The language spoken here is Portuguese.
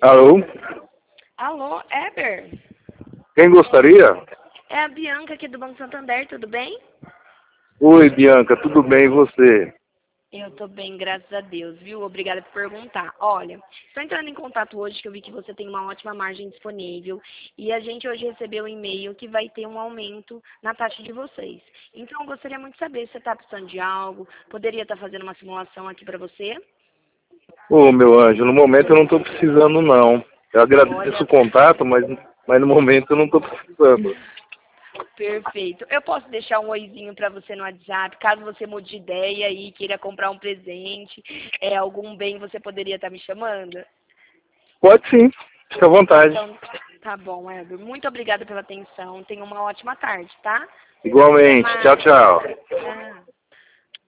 Alô? Alô, Eber? Quem gostaria? É a Bianca aqui do Banco Santander, tudo bem? Oi, Bianca, tudo bem e você? Eu tô bem, graças a Deus, viu? Obrigada por perguntar. Olha, estou entrando em contato hoje que eu vi que você tem uma ótima margem disponível e a gente hoje recebeu um e-mail que vai ter um aumento na taxa de vocês. Então, eu gostaria muito de saber se você está precisando de algo, poderia estar fazendo uma simulação aqui para você? Ô, meu anjo, no momento eu não estou precisando, não. Eu agradeço Olha, o contato, mas no momento eu não estou precisando. perfeito. Eu posso deixar um oizinho para você no WhatsApp, caso você mude de ideia e queira comprar um presente, algum bem, você poderia estar me chamando? Pode sim, fica à vontade. Então, tá bom, Elber. Muito obrigada pela atenção. Tenha uma ótima tarde, tá? Até Igualmente. Tchau, mais. tchau. Tchau.